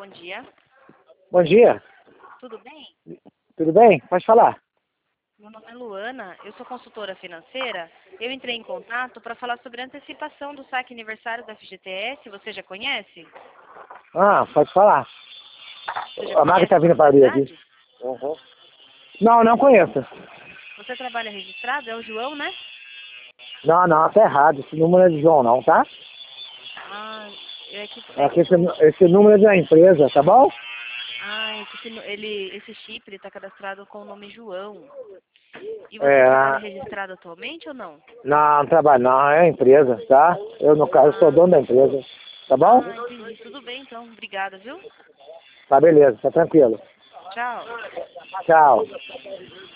bom dia. Bom dia, Tudo bem? tudo bem? Pode falar. Meu nome é Luana, eu sou consultora financeira. Eu entrei em contato para falar sobre a antecipação do saque aniversário da FGTS. Você já conhece? Ah, pode falar. Você já A Maga conhece tá a vindo para abrir aqui. modalidade? Uhum. Não, não conheço. Você trabalha registrado? É o João, né? Não, tá errado. Esse número é de João, não, tá? Ah, é que Aqui esse número é da empresa, tá bom? esse chip ele está cadastrado com o nome João. E você trabalha É, registrado atualmente ou não? não trabalho, não, é a empresa, tá? Eu, no caso, sou Ah, dono da empresa, tá bom? entendi. Tudo bem então. Obrigada, viu? Tá beleza, tá tranquilo. Tchau. Tchau.